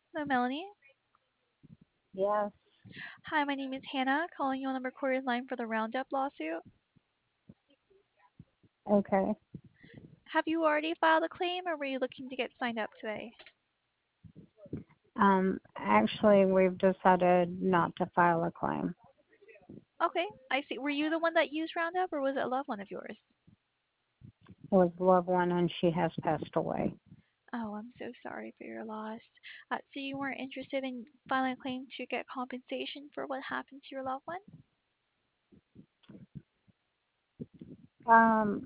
Hello, Melanie. Yes. Hi, my name is Hannah, calling you on the recorded line for the Roundup lawsuit. Okay. Have you already filed a claim, or were you looking to get signed up today? Actually, we've decided not to file a claim. Okay, I see. Were you the one that used Roundup, or was it a loved one of yours? It was a loved one, and she has passed away. Oh, I'm so sorry for your loss. So you weren't interested in filing a claim to get compensation for what happened to your loved one? Um,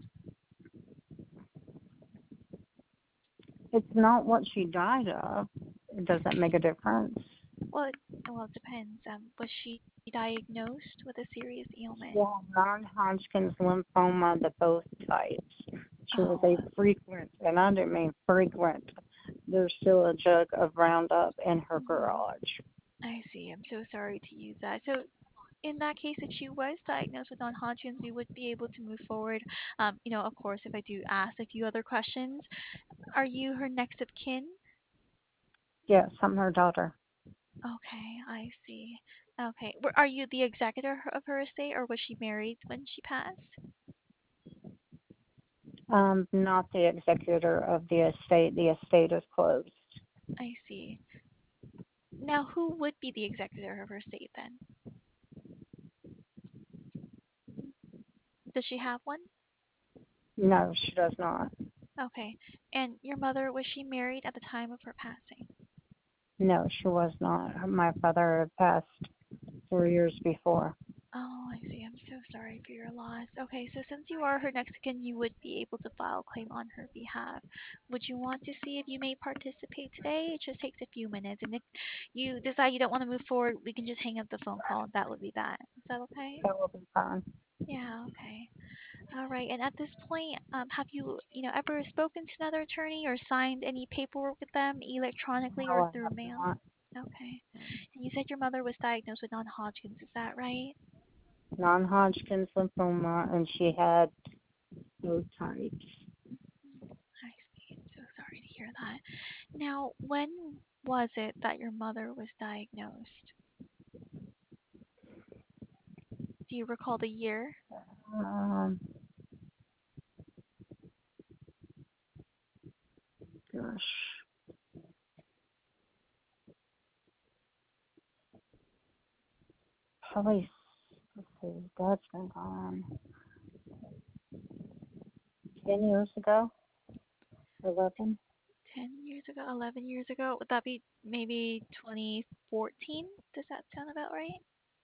it's not what she died of. Does that make a difference? Well, it depends. Was she diagnosed with a serious She ailment? had non-Hodgkin's lymphoma, the both types. She was Oh, a frequent, and I didn't mean frequent. There's still a jug of Roundup in her mhm. garage. I see. I'm so sorry to use that. So in that case, if she was diagnosed with non-Hodgkin's, we would be able to move forward. Of course, if I do ask a few other questions, are you her next of kin? Yes, I'm her daughter. Okay, I see. Okay, are you the executor of her estate, or was she married when she passed? Not the executor of the estate. The estate is closed. I see. Now, who would be the executor of her estate then? Does she have one? No, she does not. Okay. And your mother, was she married at the time of her passing? No, she was not. My father had passed 4 years before. Oh, I see. I'm so sorry for your loss. Okay, so since you are her next of kin, you would be able to file a claim on her behalf. Would you want to see if you may participate today? It just takes a few minutes, and if you decide you don't want to move forward, we can just hang up the phone call, and that would be that. Is that okay? That will be fine. Yeah, okay. All right. And at this point, have you ever spoken to another attorney or signed any paperwork with them electronically No, or I through have mail? not. Okay. And you said your mother was diagnosed with non-Hodgkin's, is that right? Non-Hodgkin's lymphoma, and she had both types. I see. I'm so sorry to hear that. Now, when was it that your mother was diagnosed? Do you recall the year? Um, Gosh, probably. Let's see. Dad's been gone 10 years ago. 11. 10 years ago, 11 years ago? Would that be maybe 2014? Does that sound about right?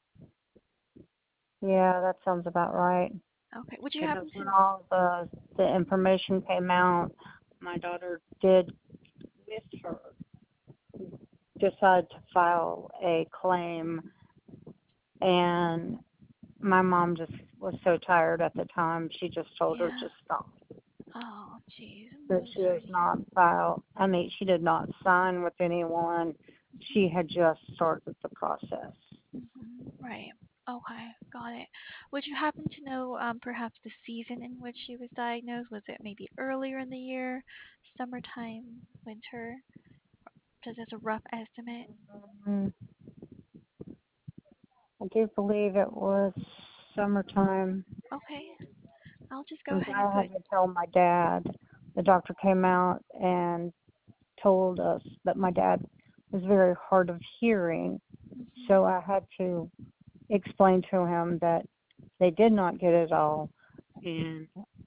Yeah, that sounds about right. Okay. Would you Because happen when to? all the information came out, my daughter did with her decide to file a claim, and my mom just was so tired at the time, she just told her Yeah. to stop. Oh, jeez. I'm But so she has sorry to hear. not filed, I mean, she did not sign with anyone. She had just started the process. Right. Okay, got it. Would you happen to know perhaps the season in which she was diagnosed? Was it maybe earlier in the year, summertime, winter? Just as a rough estimate. Mm, I do believe it was summertime. Okay, I'll just go And ahead and I put. had to tell my dad. The doctor came out and told us that my dad was very hard of hearing, so I had to explain to him that they did not get it all, and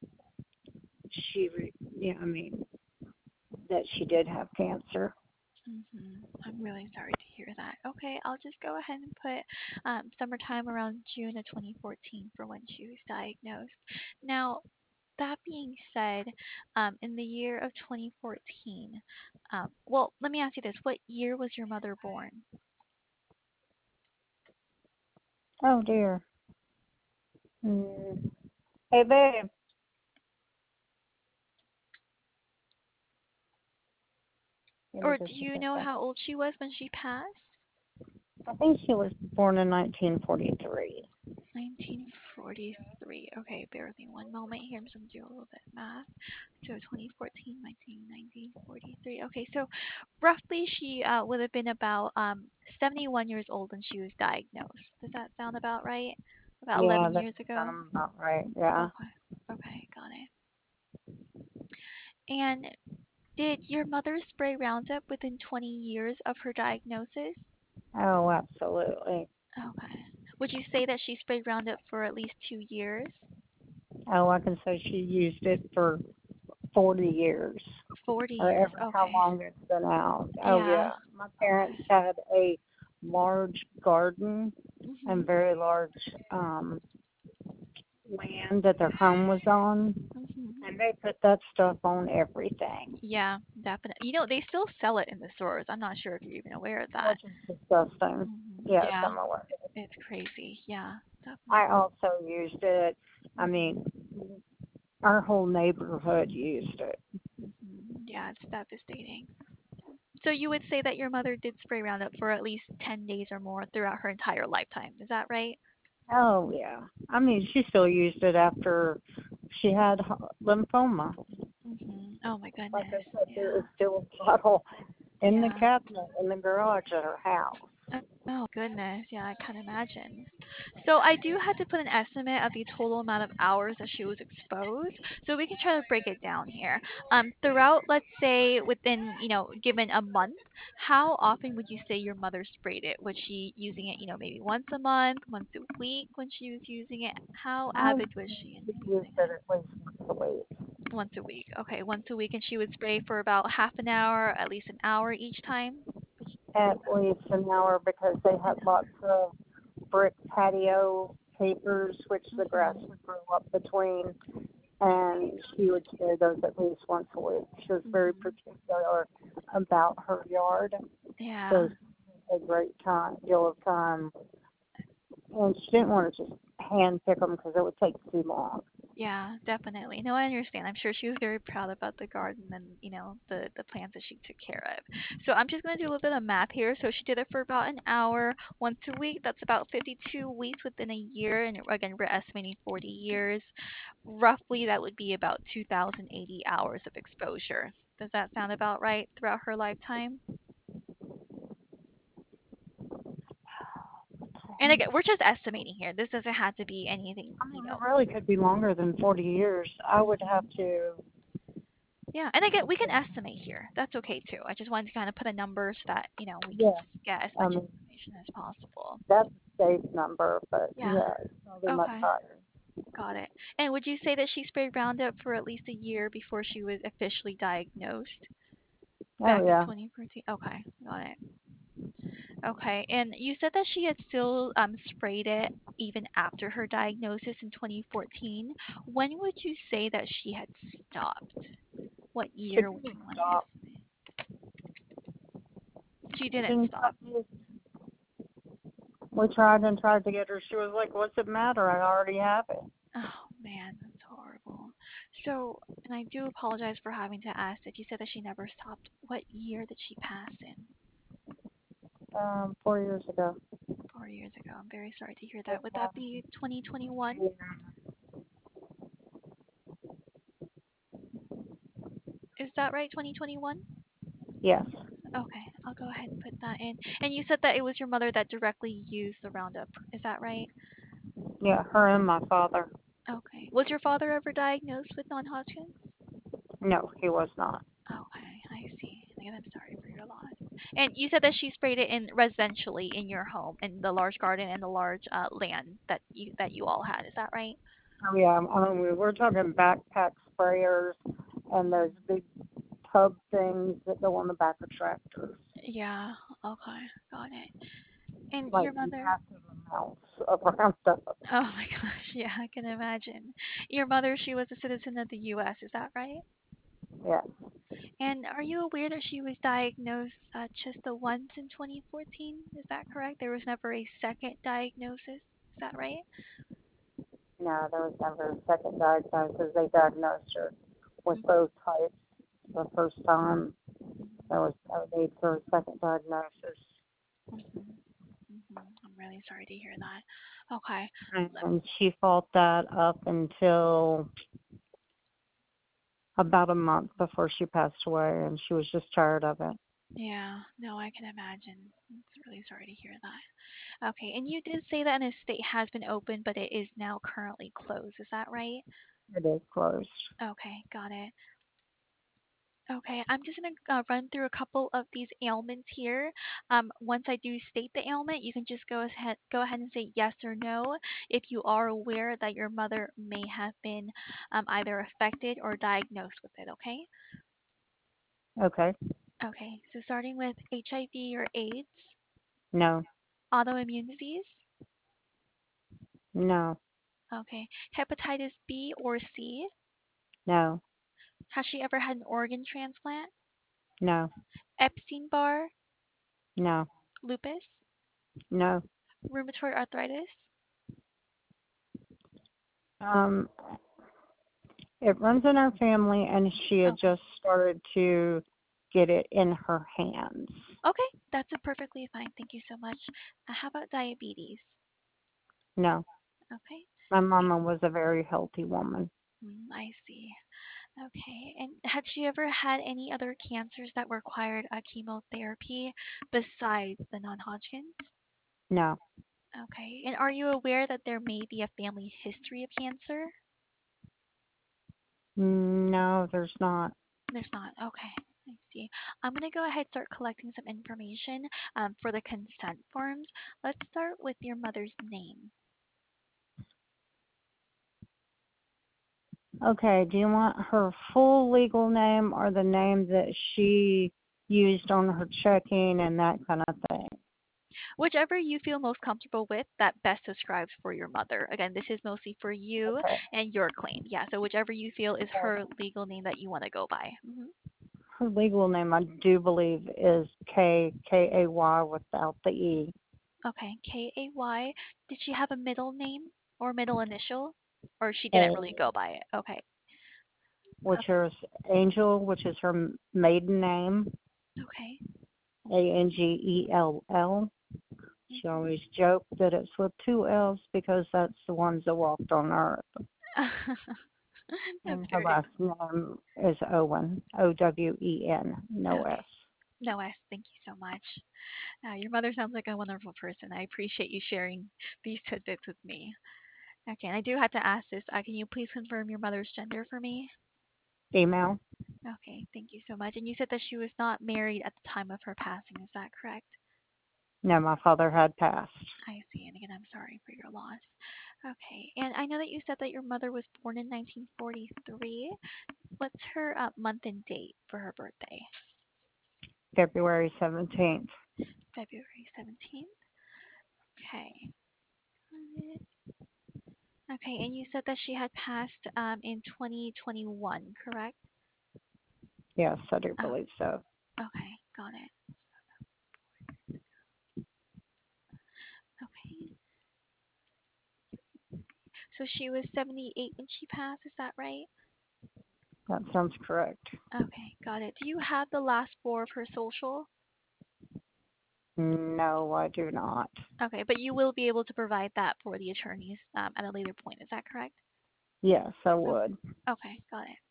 yeah, I mean, that she did have cancer. I'm really sorry to hear that. Okay, I'll just go ahead and put summertime around June of 2014 for when she was diagnosed. Now, that being said, in the year of 2014, well, let me ask you this: what year was your mother born? Oh dear. Mm. Hey babe, give me Or do just a you know second. how old she was when she passed? I think she was born in 1943. 1943. Okay, bear with me one moment here. I'm just going to do a little bit of math. So 2014, 1943. Okay, so roughly she would have been about 71 years old when she was diagnosed. Does that sound about right? About Yeah, 11 that years ago? sounds about right. Yeah. Okay. Okay, got it. And did your mother spray Roundup within 20 years of her diagnosis? Oh, absolutely. Okay. Would you say that she sprayed Roundup for at least 2 years? Oh, I can say she used it for 40 years, 40 or years. ever how Okay. long it's been out. Oh, Yeah. yeah. My Okay. parents had a large garden and Mhm. very large um, land that their home was on, Mhm. and they put that stuff on everything, Yeah, definitely. They still sell it in the stores. I'm not sure if you're even aware of that. which is disgusting. Yes, Yeah, I'm aware. it's crazy. Yeah, I definitely. also used it. I Mhm. mean, our whole neighborhood used it. Yeah, it's devastating. So you would say that your mother did spray Roundup for at least 10 days or more throughout her entire lifetime. Is that right? Oh yeah. I mean, she still used it after she had lymphoma. Oh my Like I goodness. said, there is Yeah. still a bottle in the Yeah. cabinet in the garage at her house. Oh goodness, yeah, I can imagine. So I do have to put an estimate of the total amount of hours that she was exposed, so we can try to break it down here. Throughout, let's say within, given a month, how often would you say your mother sprayed it? Was she using it, maybe once a month, once a week when she was using it? How I avid was she in used using it it? at least once a week. Once a week. Okay, once a week, and she would spray for about half an hour, at least an hour each time. At least an hour because they An had lots of brick patio papers which hour. the grass would grow up between, and she would spray those at least once a week. She was very Mhm. particular about her yard, so Yeah. she had a great deal of time, and she didn't want to just hand pick them because it would take too long. Yeah, definitely. No, I understand. I'm sure she was very proud about the garden and, the plants that she took care of. So I'm just going to do a little bit of math here. So she did it for about an hour once a week. That's about 52 weeks within a year. And again, we're estimating 40 years. Roughly, that would be about 2,080 hours of exposure. Does that sound about right throughout her lifetime? And again, we're just estimating here. This doesn't have to be anything, I mean, it really could be longer than 40 years. I would have to, Yeah, and again, we can estimate here. That's okay too. I just wanted to kind of put a number so that, we can yeah, just get as I much mean, information as possible. that's a safe number, but Yeah. yeah, it's probably much Okay. higher. Got it. And would you say that she sprayed Roundup for at least a year before she was officially diagnosed Oh, back in yeah. 2014? Okay. Got it. Okay. And you said that she had still sprayed it even after her diagnosis in 2014. When would you say that she had stopped? What She year would didn't you want to stop. estimate? She She didn't didn't stop. stop. We tried and tried to get her. She was like, "What's it matter? I already have it." Oh man, that's horrible. So, and I do apologize for having to ask that you said that she never stopped. What year did she pass in? 4 years ago. 4 years ago. I'm very sorry to hear It that. Would that happened. be 2021? Yeah. Is that right? 2021? Yes. Okay, I'll go ahead and put that in. And you said that it was your mother that directly used the Roundup. Is that right? Yeah, her and my father. Okay. Was your father ever diagnosed with non-Hodgkin's? No, he was not. Okay, I see. Again, I'm sorry for your loss. And you said that she sprayed it in residentially in your home, in the large garden and the large land that you all had. Is that right? Oh, yeah. I mean, we were talking backpack sprayers and those big tub things that go on the back of tractors, Yeah. Okay, got it. And like your mother? massive amounts of Roundup. Oh my gosh, yeah, I can imagine. Your mother, she was a citizen of the U.S. Is that right? Yeah. And are you aware that she was diagnosed just the once in 2014? Is that correct? There was never a second diagnosis. Is that right? No, there was never a second diagnosis. They diagnosed her with both types the first time. There was no need for a second diagnosis. Mhm. I'm really sorry to hear that. Okay. Let- And she fought that up until about a month before she passed away, and she was just tired of it. Yeah, no, I can imagine. It's really sorry to hear that. Okay, and you did say that an estate has been opened, but it is now currently closed. Is that right? It is closed. Okay, got it. Okay, I'm just gonna run through a couple of these ailments here. Once I do state the ailment, you can just go ahead and say yes or no if you are aware that your mother may have been either affected or diagnosed with it. Okay. Okay. Okay. So starting with HIV or AIDS, No. autoimmune disease. No. Okay. Hepatitis B or C. No. Has she ever had an organ transplant? No. Epstein Barr, No. lupus, No. rheumatoid arthritis. Um, it runs in our family, and she had Okay. just started to get it in her hands. Okay, that's a perfectly fine. Thank you so much. How about diabetes? No. Okay. My mama was a very healthy woman. I see. Okay. And had she ever had any other cancers that required a chemotherapy besides the non-Hodgkin's? No. Okay. And are you aware that there may be a family history of cancer? No, there's not. There's not. Okay. I see. I'm going to go ahead and start collecting some information for the consent forms. Let's start with your mother's name. Okay, do you want her full legal name or the name that she used on her checking and that kind of thing? Whichever you feel most comfortable with, that best describes for your mother. Again, this is mostly for you Okay. and your claim. Yeah, so whichever you feel is Okay. her legal name that you want to go by. Her legal name, I do believe, is Kay without the E, Okay, Kay. Did she have a middle name or middle initial? Or she didn't really A, go by it? Okay. which is Angel, which is her maiden name, Okay. Angell. She always joked that it's with two L's because that's the ones that walked on earth. That's And her very last name is Owen, Owen, no S. okay. No S, thank you so much. Your mother sounds like a wonderful person. I appreciate you sharing these tidbits with me. Okay, and I do have to ask this. Can you please confirm your mother's gender for me? Female? Okay, thank you so much. And you said that she was not married at the time of her passing. Is that correct? No, my father had passed. I see. And again, I'm sorry for your loss. Okay, and I know that you said that your mother was born in 1943. What's her month and date for her birthday? February 17th. February 17th. Okay. Okay, and you said that she had passed in 2021, correct? Yes, I do Oh, believe so. okay, got it. Okay. So she was 78 when she passed, is that right? That sounds correct. Okay, got it. Do you have the last four of her social? No, I do not. Okay, but you will be able to provide that for the attorneys at a later point, is that correct? Yes, I Oh, would. okay, got it.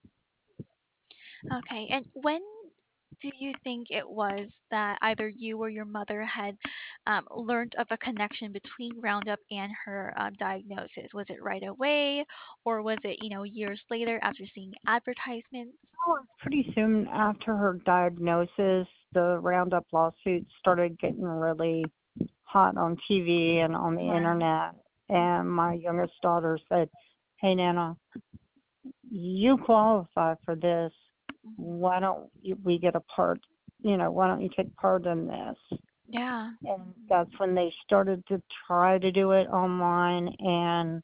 Okay, and when do you think it was that either you or your mother had learned of a connection between Roundup and her diagnosis? Was it right away, or was it, years later after seeing advertisements? Oh, pretty soon after her diagnosis, the Roundup lawsuits started getting really hot on TV and on the Right. internet. And my youngest daughter said, "Hey, Nana, you qualify for this. Hmm. Why don't we get a part? Why don't you take part in this?" Yeah. And that's when they started to try to do it online. And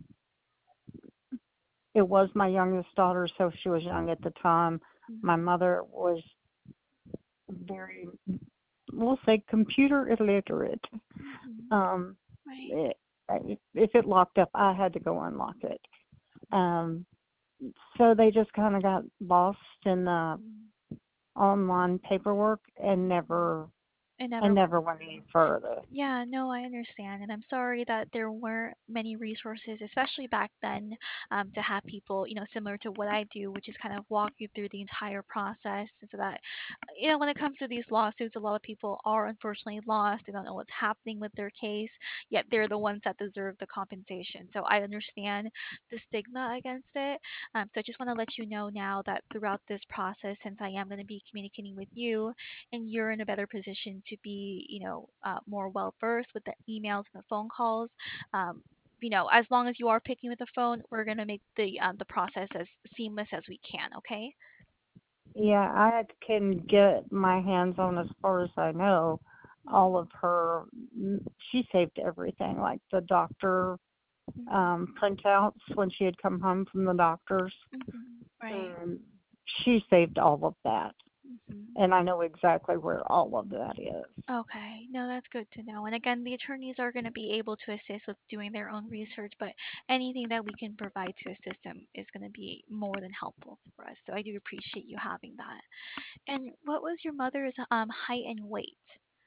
it was my youngest daughter, so she was young at the time. Hmm. My mother was very, we'll say, computer illiterate. Hmm. Um, Right. it, if it locked up, I had to go unlock it. Um, so they just kind of got lost in the Mm. online paperwork and never. It I never went never went any through. further. Yeah, no, I understand, and I'm sorry that there weren't many resources, especially back then, to have people, similar to what I do, which is kind of walk you through the entire process, so that, when it comes to these lawsuits, a lot of people are unfortunately lost. They don't know what's happening with their case, yet they're the ones that deserve the compensation. So I understand the stigma against it. So I just want to let you know now that throughout this process, since I am going to be communicating with you, and you're in a better position to be, more well versed with the emails and the phone calls. As long as you are picking with the phone, we're gonna make the process as seamless as we can. Okay. Yeah, I can get my hands on, as far as I know, all of her. She saved everything, like the doctor printouts when she had come home from the doctors. Right. Um, she saved all of that, hmm and I know exactly where all of that is. Okay. No, that's good to know. And again, the attorneys are going to be able to assist with doing their own research, but anything that we can provide to assist them is going to be more than helpful for us. So I do appreciate you having that. And what was your mother's height and weight,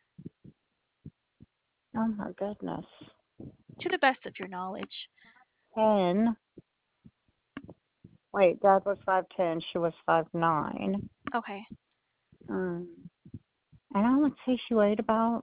Oh my goodness. to the best of your knowledge? 10. Wait, Dad was 5'10". She was 5'9". Okay. Um, and I would say she weighed about,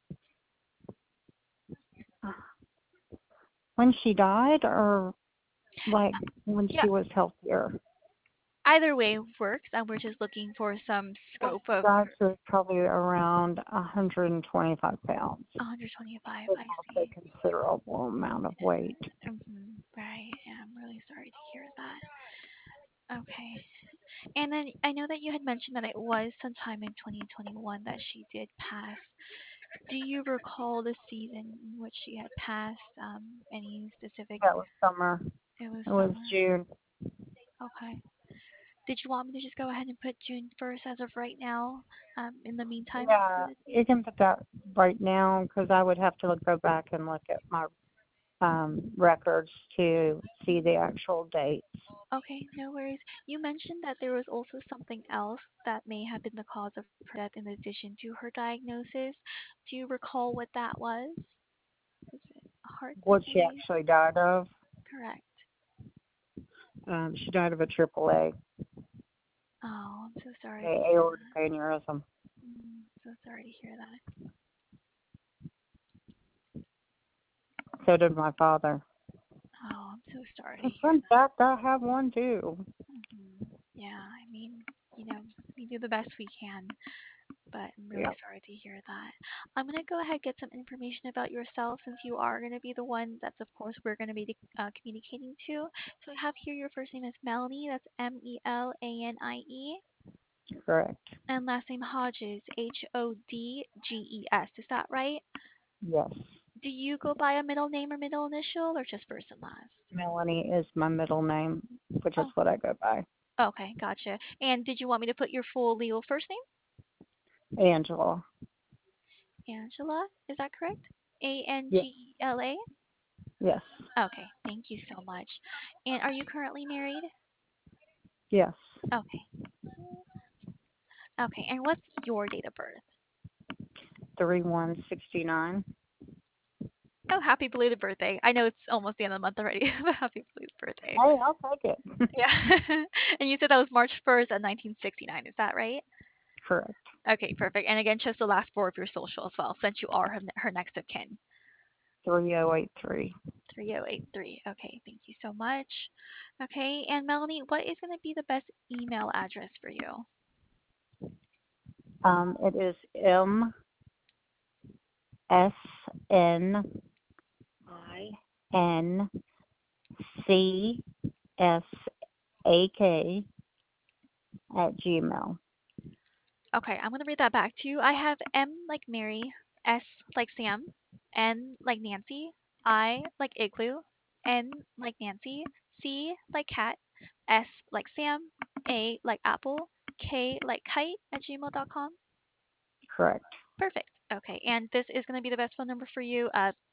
uh, when she died, or like when Yeah, she was healthier. either way works, and we're just looking for some When scope she of died, she was probably around 125 pounds. 125. It's I also a see. considerable amount of weight. Right. Yeah, I'm really sorry to hear that. Okay. And then I know that you had mentioned that it was sometime in 2021 that she did pass. Do you recall the season in which she had passed? Any specific? That was summer. It was It was summer. June. Okay. Did you want me to just go ahead and put June 1st as of right now? In the meantime, for Yeah, the you date? can put that right now, because I would have to go back and look at my records to see the actual dates. Okay, no worries. You mentioned that there was also something else that may have been the cause of her death in addition to her diagnosis. Do you recall what that was? Was it a heart What she disease? actually died of, Correct. she died of a AAA, Oh, I'm so sorry to a hear aortic that. aneurysm. So sorry to hear that. So did my father. Oh, I'm so sorry to And hear fun that. fact, I have one too. Yeah, I mean, we do the best we can, but I'm really Yep, sorry to hear that. I'm gonna go ahead and get some information about yourself since you are gonna be the one that's, of course, we're gonna be communicating to. So I have here your first name is Melanie. That's Melanie, correct. and last name Hodges, Hodges. Is that right? Yes. Do you go by a middle name or middle initial, or just first and last? Melanie is my middle name, which is Oh, what I go by. okay, gotcha. And did you want me to put your full legal first Angela. name? Angela, is that correct? Yes. Angela? Yes. Okay, thank you so much. And are you currently married? Yes. Okay. Okay, and what's your date of birth? 3169. Oh, happy belated birthday. I know it's almost the end of the month already, but happy belated birthday. Hey, I'll take it. Yeah. And you said that was March 1st of 1969, is that right? Correct. Okay, perfect. And again, just the last four of your social as well, since you are her next of kin. 3083. 3083. Okay, thank you so much. Okay, and Melanie, what is going to be the best email address for you? It is MSNCSAK Okay, I'm going to read that back to you. I have M like Mary, S like Sam, N like Nancy, I like Igloo, N like Nancy, C like cat, S like Sam, A like Apple, K like kite at gmail.com. Correct. Perfect. Okay, and this is going to be the best phone number for you,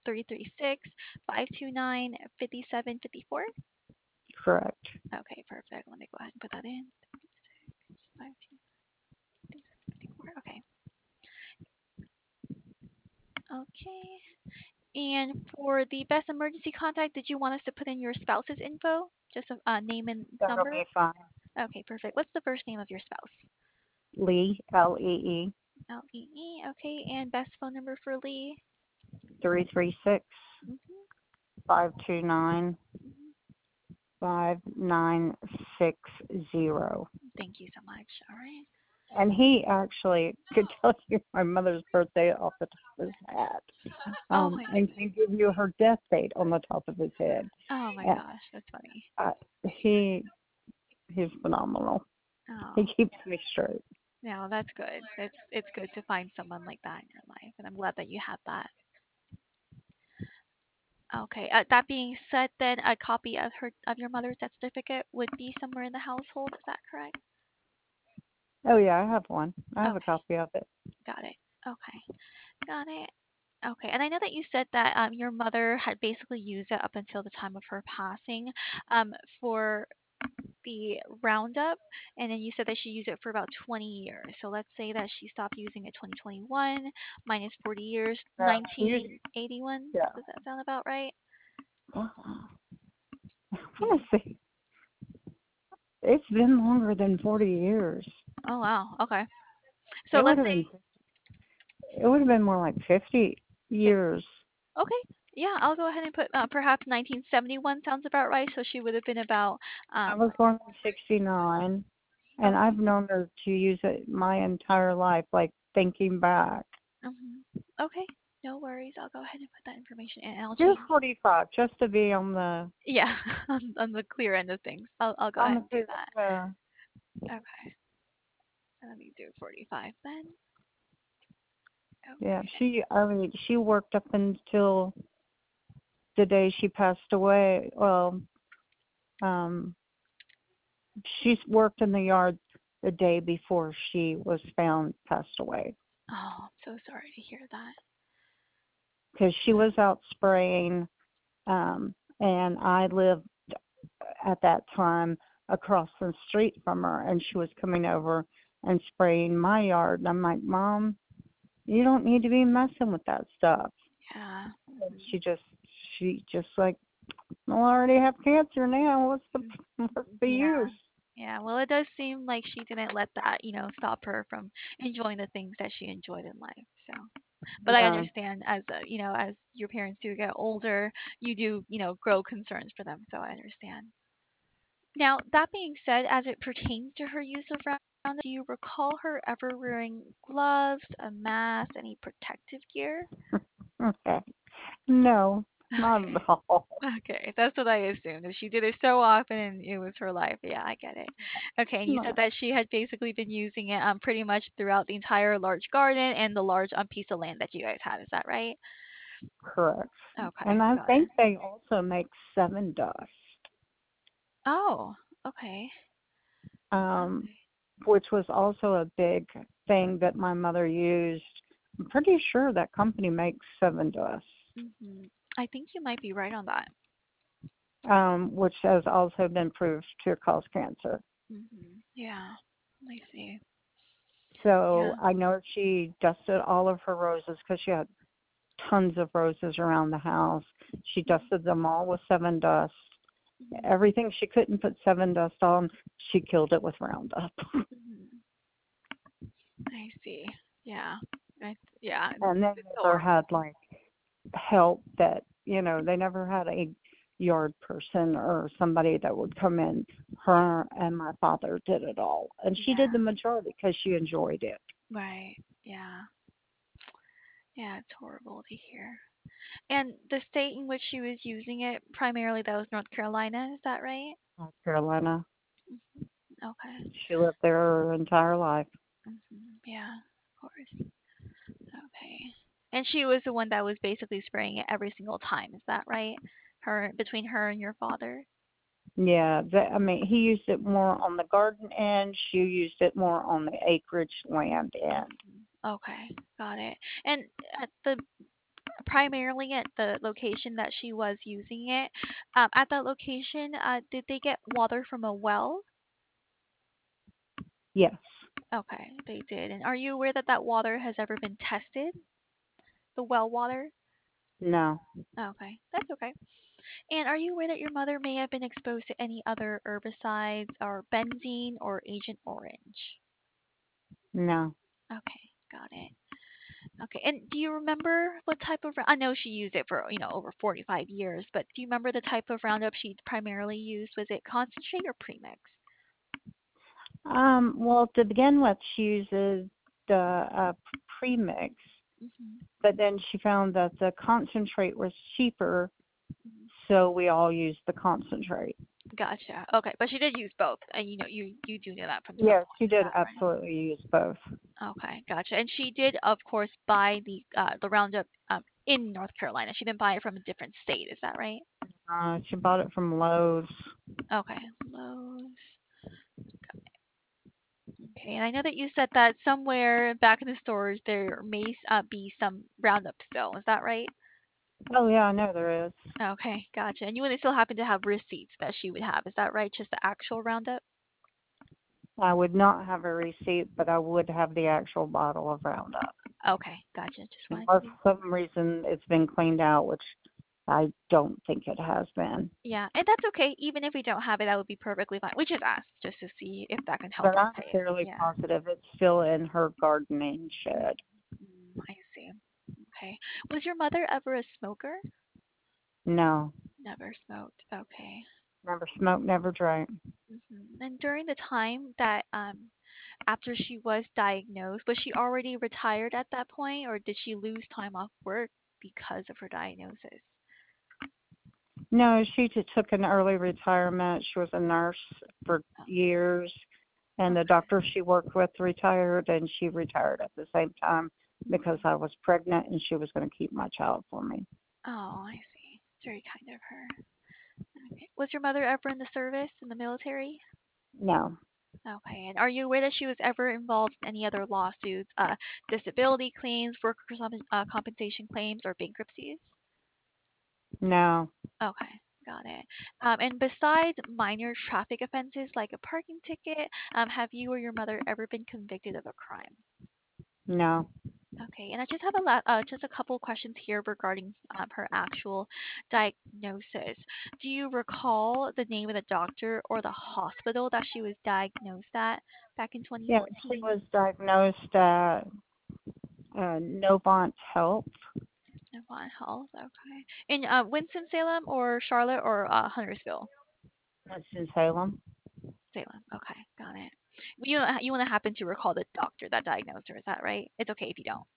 336-529-5754. Correct. Okay, perfect. Let me go ahead and put that in. 529-5754. Okay. Okay. And for the best emergency contact, did you want us to put in your spouse's info? Just a name and That'll number? be fine. Okay, perfect. What's the first name of your spouse? Lee, Lee, Lee. Okay, and best phone number for Lee? 336 Mm-hmm. 529 Mm-hmm. 5960. Thank you so much. All right. And he actually could tell you my mother's birthday off the top of his head. Oh my And goodness. can give you her death date on the top of his head. Oh my And, gosh, that's funny. uh, he's phenomenal. He Oh, keeps me straight. no, that's good. It's good to find someone like that in your life, and I'm glad that you have that. Okay. That being said, then a copy of your mother's death certificate would be somewhere in the household. Is that correct? Oh yeah, I have one. I have a Okay, copy of it. got it. Okay, got it. Okay, and I know that you said that your mother had basically used it up until the time of her passing, for the Roundup, and then you said that she used it for about 20 years. So let's say that she stopped using it 2021 minus 40 years, She used, 1981. yeah. Does that sound about right? Let me see. It's been longer than 40 years. Oh wow. Okay. So It would let's have say been it would have been more like 50 years. okay. Yeah, I'll go ahead and put perhaps 1971 sounds about right. So she would have been about I was let's born in 69, and okay. I've known her to use it my entire life, like thinking back. Okay. No worries. I'll go ahead and put that information in, and I'll You're change. 45, just to be Yeah, on the clear end of things. I'll go on ahead the and do clear. that. Okay. Let me do 45 then. Yeah, Okay. she worked up until the day she passed away. Well, um, she's worked in the yard the day before she was found passed away Oh, I'm so sorry to hear that. because she was out spraying, and I lived at that time across the street from her, and she was coming over and spraying my yard, and I'm like, Mom, you don't need to be messing with that stuff. Yeah. And she just like, well, I already have cancer now. What's the Yeah. use? Yeah. Well, it does seem like she didn't let that, stop her from enjoying the things that she enjoyed in life. So, but I Yeah, understand as as your parents do get older, you do, grow concerns for them. So I understand. Now, that being said, as it pertains to her use of Roundup, do you recall her ever wearing gloves, a mask, any protective gear? okay. No, not Okay. at all. Okay, that's what I assumed. If she did it so often and it was her life, yeah, I get it. Okay, and you said No, that she had basically been using it pretty much throughout the entire large garden and the large piece of land that you guys had. Is that right? correct. Okay, And I got it. think they also make Seven Dust, Oh, okay. um, Okay. which was also a big thing that my mother used. I'm pretty sure that company makes Seven Dust, I think you might be right on that. which has also been proved to cause cancer. Yeah. I see. So Yeah. I know she dusted all of her roses because she had tons of roses around the house. She dusted them all with Seven Dust. Mhm. Everything she couldn't put Seven Dust on, she killed it with Roundup. Mhm. I see. Yeah. Yeah, And they it's never horrible. had like help that, they never had a yard person or somebody that would come in. Her and my father did it all. And she did Yeah. the majority because she enjoyed it. Right. Yeah. Yeah, it's horrible to hear. And the state in which she was using it, primarily that was North Carolina, is that right? North Carolina. Okay. She lived there her entire life. Yeah, of course. Okay. And she was the one that was basically spraying it every single time, is that right? Between her and your father? Yeah, I mean, he used it more on the garden end. She used it more on the acreage land end. Okay, got it. And at the primarily at the location that she was using it, at that location, did they get water from a well? Yes. Okay, they did. And are you aware that that water has ever been tested the well water? No, Okay, that's okay. And are you aware that your mother may have been exposed to any other herbicides or benzene or Agent Orange? no. Okay, got it. Okay, and do you remember what type of? I know she used it for over 45 years, but do you remember the type of Roundup she primarily used? Was it concentrate or premix? Well, to begin with, she uses the premix, Mhm. but then she found that the concentrate was cheaper, Mhm. so we all used the concentrate. Gotcha. Okay, but she did use both, and you do know that from some Yes, point. she Is did that absolutely use both. right? Okay, gotcha. And she did, of course, buy the Roundup in North Carolina. She didn't buy it from a different state. Is that right? She bought it from Lowe's. Okay. Lowe's. Okay, and I know that you said that somewhere back in the stores there may be some Roundup still. Is that right? Oh yeah, I know there is. Okay, gotcha. And you would still happen to have receipts that she would have. Is that right? Just the actual Roundup? I would not have a receipt, but I would have the actual bottle of Roundup. Okay, gotcha. Just wanted to Unless be. for some reason it's been cleaned out, which I don't think it has been. Yeah, and that's okay. Even if we don't have it, that would be perfectly fine. We just asked just to see if that can help But us I'm save. fairly Yeah. positive it's still in her gardening shed. I see. Okay. Was your mother ever a smoker? No, Never smoked. Okay. never smoked, never drank. And during the time that after she was diagnosed, was she already retired at that point, or did she lose time off work because of her diagnosis? No, she just took an early retirement. She was a nurse for years, and the Okay. doctor she worked with retired, and she retired at the same time because I was pregnant and she was going to keep my child for me. Oh, I see. It's very kind of her. Okay. Was your mother ever in the service, in the military? No, Okay. And are you aware that she was ever involved in any other lawsuits, disability claims, workers' compensation claims, or bankruptcies? no, Okay, got it. And besides minor traffic offenses like a parking ticket, have you or your mother ever been convicted of a crime? no. Okay, and I just have just a couple questions here regarding her actual diagnosis. Do you recall the name of the doctor or the hospital that she was diagnosed at back in Yeah, she 2014? was diagnosed at Novant Health. Novant Health, okay. In Winston-Salem or Charlotte or Huntersville? That's in Salem. Salem. Okay, got it. You want to happen to recall the doctor that diagnosed her? Is that right? It's okay if you don't.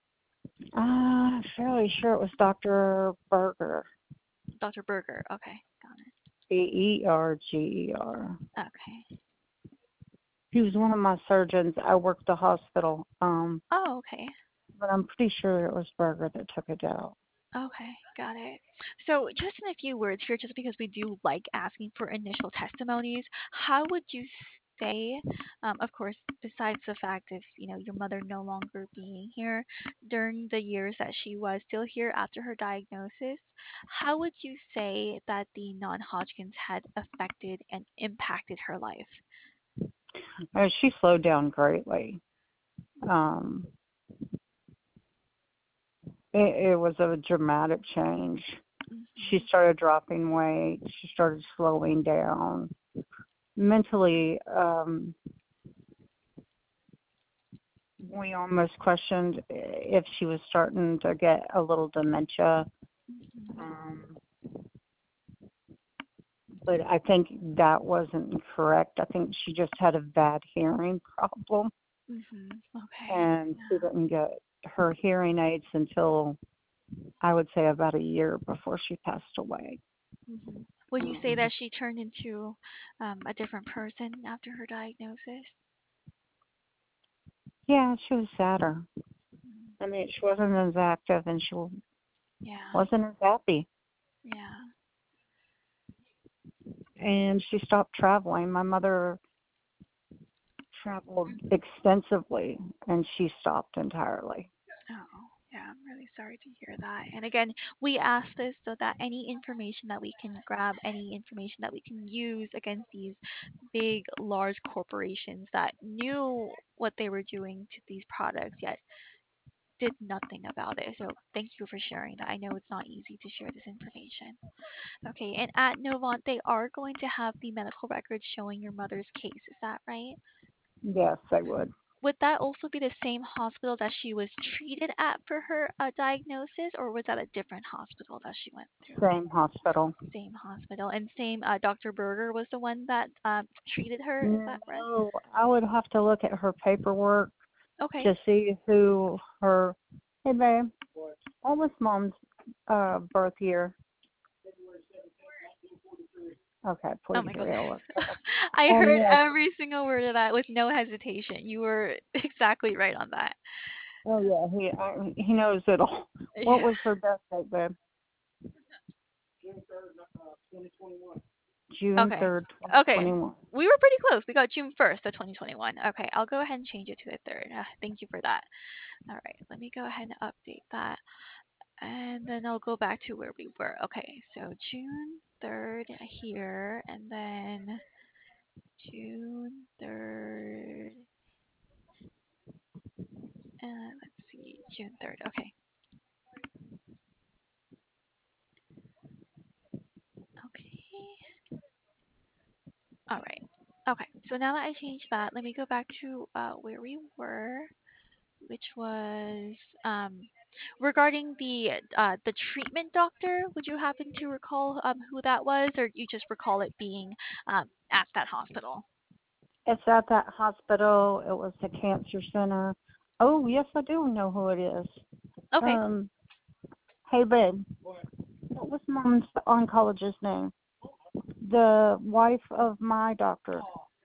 Fairly sure it was Dr. Berger. Dr. Berger. Okay, got Berger. it. Okay. He was one of my surgeons. I worked the hospital, Oh, okay. but I'm pretty sure it was Berger that took it out. Okay, got it. So, just in a few words here, just because we do like asking for initial testimonies, how would you say, of course, besides the fact of your mother no longer being here during the years that she was still here after her diagnosis, how would you say that the non-Hodgkin's had affected and impacted her life? She slowed down greatly. Um, it was a dramatic change. She Hmm. started dropping weight. She started slowing down. Mentally, we almost questioned if she was starting to get a little dementia. Um, but I think that wasn't correct. I think she just had a bad hearing problem, Okay. and she didn't get her hearing aids until I would say about a year before she passed away. Would you say that she turned into a different person after her diagnosis? Yeah, she was sadder. Mm. I mean, she wasn't as active, and she Yeah, wasn't as happy. yeah. And she stopped traveling. My mother traveled extensively, and she stopped entirely. Oh, yeah, I'm really sorry to hear that. And again, we ask this so that any information that we can grab, any information that we can use against these big, large corporations that knew what they were doing to these products, yet did nothing about it. So thank you for sharing that. I know it's not easy to share this information. Okay, and at Novant, they are going to have the medical records showing your mother's case. Is that right? Yes, they would. Would that also be the same hospital that she was treated at for her diagnosis, or was that a different hospital that she went through? Same hospital. Same hospital, and same Dr. Berger was the one that treated her. Is that right? No, I would have to look at her paperwork Okay. to see who her. Hey, babe, what was mom's birth year? Okay, Oh my 43. goodness. I'll look that up. I heard Yes. every single word of that with no hesitation. You were exactly right on that. Oh yeah, he knows it all. What Yeah. was her death date, babe? June Okay. 3rd, Okay. 2021. We were pretty close. We got June 1st of 2021. Okay, I'll go ahead and change it to the 3rd. Thank you for that. All right, let me go ahead and update that. And then I'll go back to where we were. Okay, so June 3rd here, and then June 3rd, let's see, June 3rd. Okay, okay, all right. Okay, so now that I changed that, let me go back to where we were, which was um, regarding the treatment doctor. Would you happen to recall who that was, or you just recall it being at that hospital? It's at that hospital. It was the cancer center. Oh, yes, I do know who it is. Okay. Um, hey, babe, what was mom's oncologist's name? The wife of my doctor,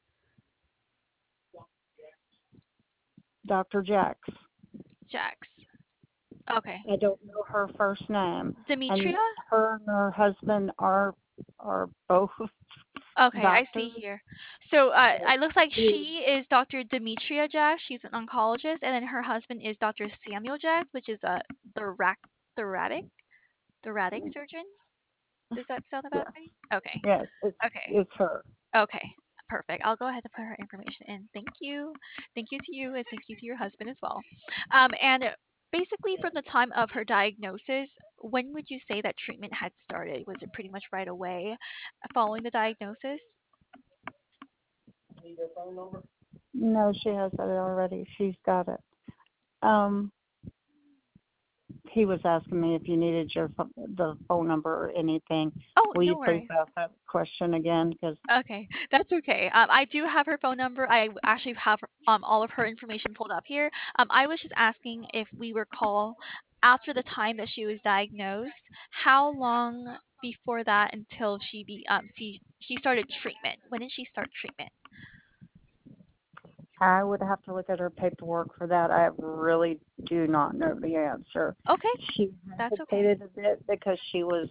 Dr. Jax. Jax. Okay. I don't know her first name. And Demetria? her and her husband are both Okay, I see doctors. here. So But it looks like she, she is Dr. Demetria Jax. She's an oncologist, and then her husband is Dr. Samuel Jax, which is a thorac thoracic thoracic surgeon. Does that sound about yes, right? Okay. yes, Okay. it's her. Okay. Perfect. I'll go ahead and put her information in. Thank you. Thank you to you, and thank you to your husband as well. And basically, from the time of her diagnosis, when would you say that treatment had started? Was it pretty much right away following the diagnosis? No, she has it already. She's got it. Um, he was asking me if you needed the phone number or anything. Oh, Will you no please worries. ask that question again? Because Okay, that's okay. I do have her phone number. I actually have all of her information pulled up here. I was just asking if we recall after the time that she was diagnosed, how long before that until she started treatment? When did she start treatment? I would have to look at her paperwork for that. I really do not know the answer. Okay, She that's okay. hesitated a bit because she was,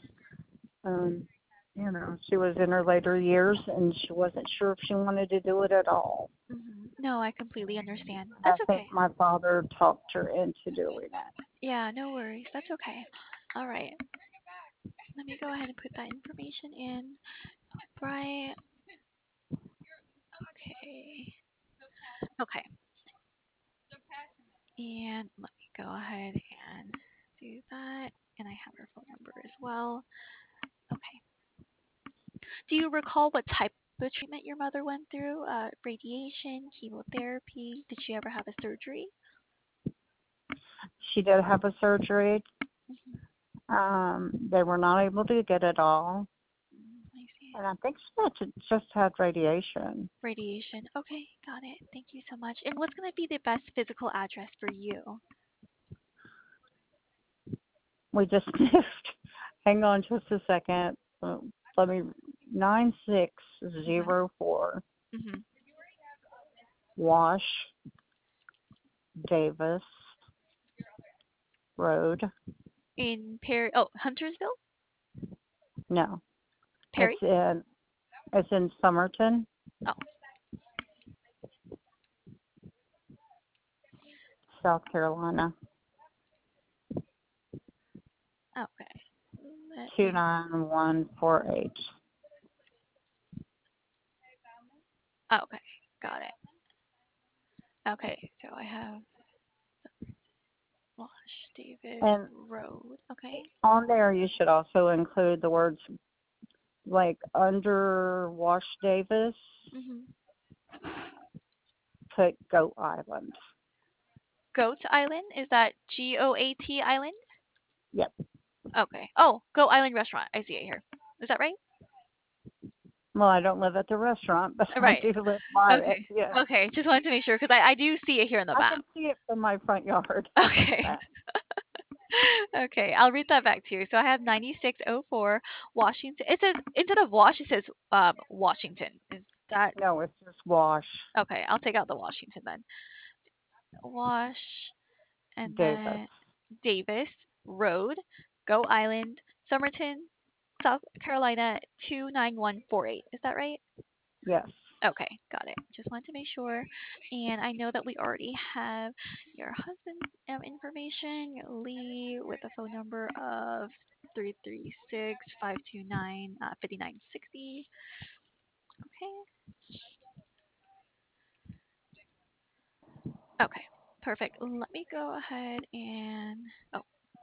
she was in her later years and she wasn't sure if she wanted to do it at all. No, I completely understand. I That's think okay. my father talked her into doing it. Yeah, no worries. That's okay. All right. Let me go ahead and put that information in. Right. Okay. Okay. And let me go ahead and do that. And I have her phone number as well. Okay. Do you recall what type of treatment your mother went through? Radiation, chemotherapy? Did she ever have a surgery? She did have a surgery. Hmm. They were not able to get it all. I see. And I think she just had radiation. Radiation. Okay, got it. Thank you so much. And what's going to be the best physical address for you? We just moved. Hang on just a second. Let me 9604 Hmm. Wash Davis Road. In Perry? Oh, Huntersville? No, Perry? it's in Somerton, Oh, South Carolina. okay. Let me. 29148. Okay, got it. Okay, so I have Davis And Road. Okay. on there, you should also include the words like under Wash Davis, Mhm. put Goat Island. Goat Island. Is that GOAT Island? Yep. Okay. Oh, Goat Island Restaurant. I see it here. Is that right? Well, I don't live at the restaurant, but I Right. do live by it. Okay. Yeah. Okay. Just wanted to make sure because I do see it here in the I map. can see it from my front yard. Okay. Okay, I'll read that back to you. So I have 9604 Washington. It says instead of Wash, it says Washington. Is that No, it's just Wash okay? I'll take out the Washington then. Wash and Davis. then Davis Road, Go Island, Somerton, South Carolina 29148. Is that right? Yes. Okay, got it. Just wanted to make sure. And I know that we already have your husband's information, Lee, with a phone number of 336-529-5960. Okay. Okay. Perfect. Let me go ahead and oh,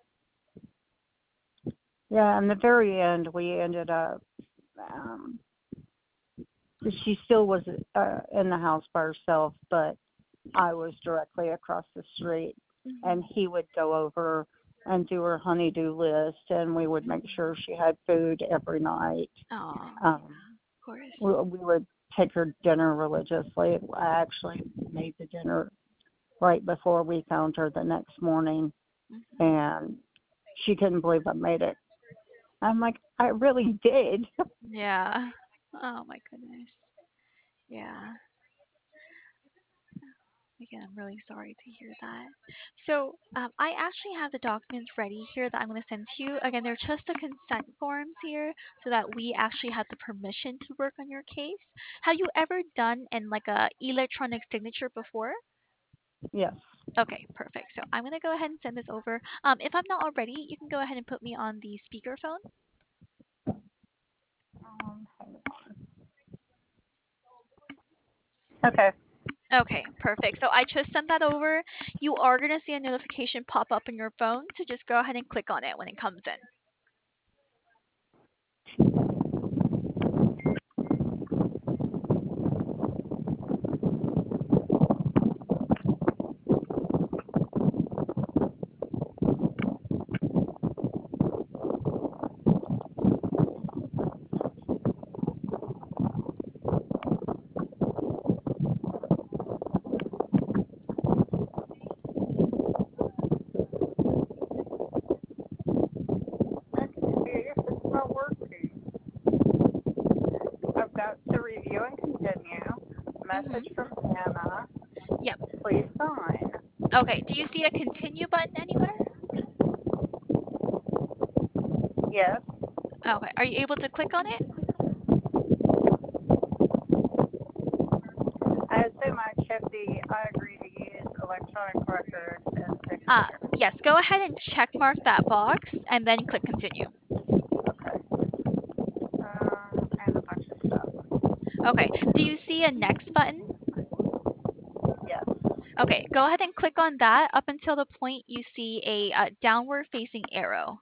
Yeah, in the very end, we ended up. Um, she still was in the house by herself, but I was directly across the street, and he would go over and do her honeydew list, and we would make sure she had food every night. oh, Um, of course. we would take her dinner religiously. I actually made the dinner right before we found her the next morning, Mhm. and she couldn't believe I made it. I'm like, I really did. Yeah. Oh my goodness. Yeah. Again, I'm really sorry to hear that. So, I actually have the documents ready here that I'm going to send to you. Again, they're just the consent forms here so that we actually have the permission to work on your case. Have you ever done in like a electronic signature before? Yes. Okay, perfect. So I'm going to go ahead and send this over. If I'm not already, you can go ahead and put me on the speakerphone. Hang on. Okay. Okay, perfect. So I just sent that over. You are going to see a notification pop up on your phone, so just go ahead and click on it when it comes in. If it's not working, I've got to review and continue. Mhm. Message from Anna. Yep. Please sign. Okay. Do you see a continue button anywhere? Yes. Okay. Are you able to click on it? I assume I check the I agree to use electronic records and signature. Yes. Go ahead and check mark that box and then click continue. Okay. And a bunch of stuff. Okay. Do you see a next button? Yes. Okay. Go ahead and click on that up until the point you see a downward facing arrow.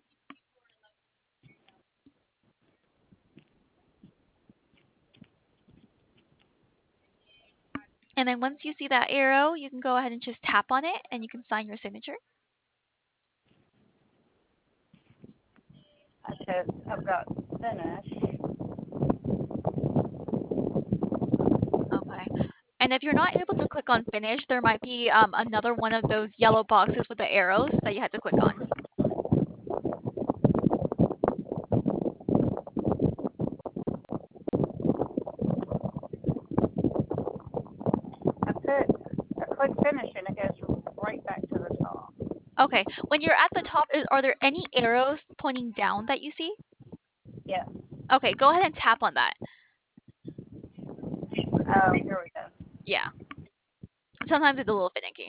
And then once you see that arrow, you can go ahead and just tap on it and you can sign your signature. I said I've got finish. Okay. And if you're not able to click on finish, there might be another one of those yellow boxes with the arrows that you had to click on. I click finish and it goes right back to the top. Okay. When you're at the top, are there any arrows pointing down that you see? Yes. Okay, go ahead and tap on that. Oh, here we go. Yeah. Sometimes it's a little finicky.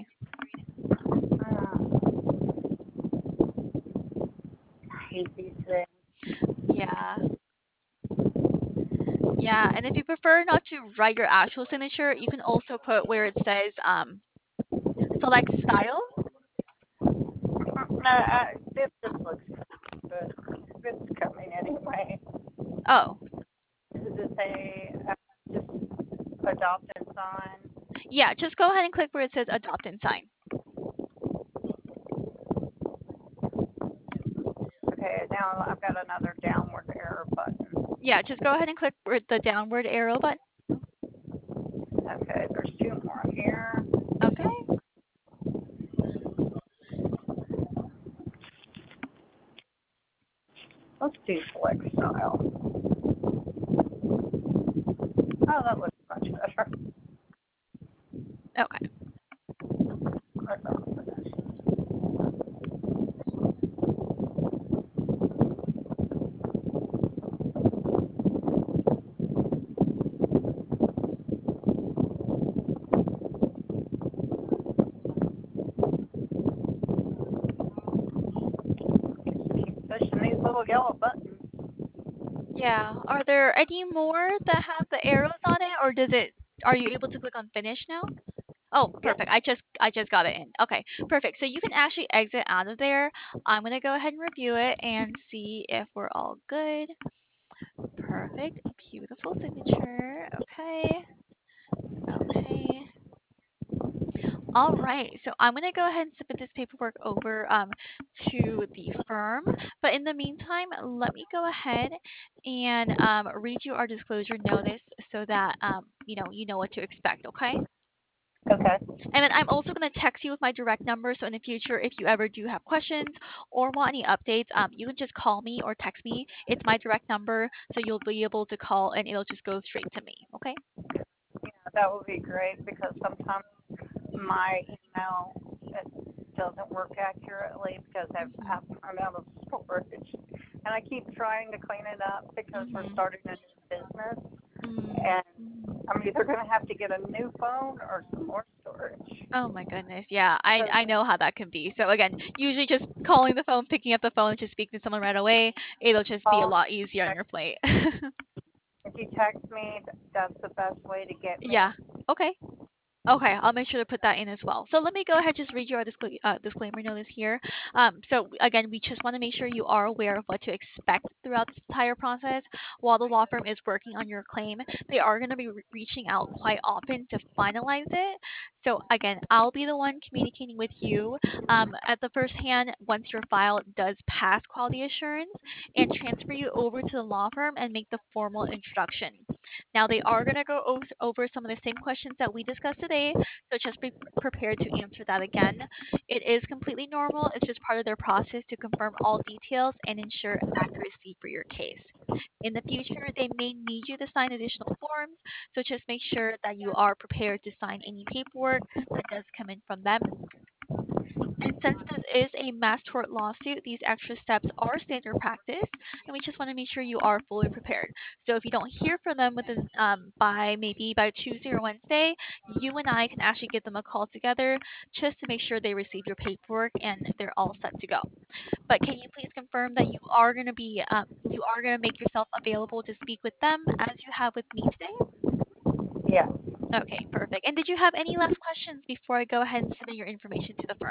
I hate these things. Yeah. Yeah, and if you prefer not to write your actual signature, you can also put where it says select style. this just looks good. It's coming anyway. Oh, Does it say just adopt and sign? yeah, just go ahead and click where it says adopt and sign. Okay, now I've got another downward arrow button. Yeah, just go ahead and click where the downward arrow button. Okay, there's two more here. Okay. Let's do select style. Oh, that looks much better. Okay. Click on finish. Keep pushing these little yellow buttons. Yeah. Are there any more that have the arrows on it, or are you able to click on finish now? Oh, Yep. perfect. I just got it in. Okay, perfect. So you can actually exit out of there. I'm gonna go ahead and review it and see if we're all good. Perfect. Beautiful signature. Okay. Okay. All right. So I'm gonna go ahead and submit this paperwork over to the firm. But in the meantime, let me go ahead and read you our disclosure notice so that you know what to expect. Okay. Okay. And then I'm also going to text you with my direct number. So in the future, if you ever do have questions or want any updates, you can just call me or text me. It's my direct number, so you'll be able to call and it'll just go straight to me. Okay? Yeah, that would be great because sometimes my email it doesn't work accurately because I've run out of storage, and I keep trying to clean it up because we're Mhm. starting a new business, Mhm. and I'm either going to have to get a new phone or some more storage. Oh my goodness. Yeah, I So I know how that can be. So again, usually just calling the phone, picking up the phone, just speaking to someone right away, it'll just be a call, lot easier on your plate. if you text me, that's the best way to get Yeah. me. Okay. Okay, I'll make sure to put that in as well. So let me go ahead just read you our disclaimer notice here. So again, we just want to make sure you are aware of what to expect throughout this entire process. While the law firm is working on your claim, they are going to be reaching out quite often to finalize it. So again, I'll be the one communicating with you at the first hand once your file does pass quality assurance and transfer you over to the law firm and make the formal introduction. Now, they are going to go over some of the same questions that we discussed today, so just be prepared to answer that again. It is completely normal. It's just part of their process to confirm all details and ensure accuracy for your case. In the future, they may need you to sign additional forms, so just make sure that you are prepared to sign any paperwork that does come in from them. And since this is a mass tort lawsuit, these extra steps are standard practice, and we just want to make sure you are fully prepared. So if you don't hear from them within by Tuesday or Wednesday, you and I can actually give them a call together just to make sure they receive your paperwork and they're all set to go. But can you please confirm that you are going to make yourself available to speak with them as you have with me today? Yeah. Okay, perfect. And did you have any last questions before I go ahead and submit your information to the firm?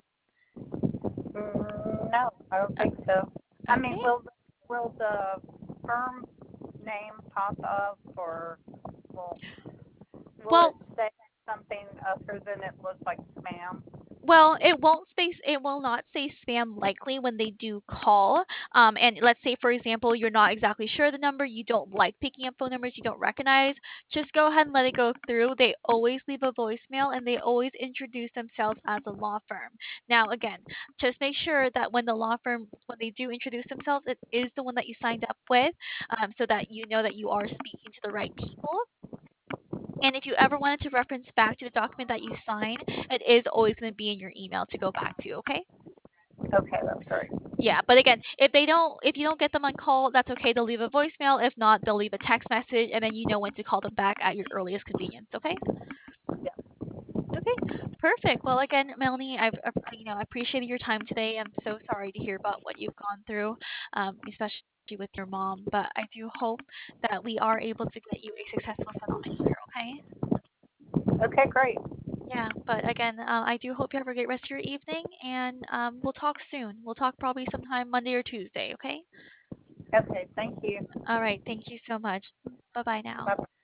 No, I don't think so. I mean, Okay. will the firm name pop up, or will will it Well, say something other than it looks like spam? Well, it will not say spam likely when they do call. And let's say, for example, you're not exactly sure the number, you don't like picking up phone numbers you don't recognize, just go ahead and let it go through. They always leave a voicemail and they always introduce themselves as a law firm. Now, again, just make sure that when they do introduce themselves, it is the one that you signed up with, so that you know that you are speaking to the right people. And if you ever wanted to reference back to the document that you signed, it is always going to be in your email to go back to, okay? Okay, that's great. Yeah, but again, if you don't get them on call, that's okay. They'll leave a voicemail. If not, they'll leave a text message, and then you know when to call them back at your earliest convenience, okay? Yeah. Okay, perfect. Well, again, Melanie, I appreciated your time today. I'm so sorry to hear about what you've gone through, especially with your mom. But I do hope that we are able to get you a successful settlement here. Okay? Okay, great. Yeah, but again, I do hope you have a great rest of your evening, and we'll talk soon. We'll talk probably sometime Monday or Tuesday, okay? Okay, thank you. All right, thank you so much. Bye bye now. Bye.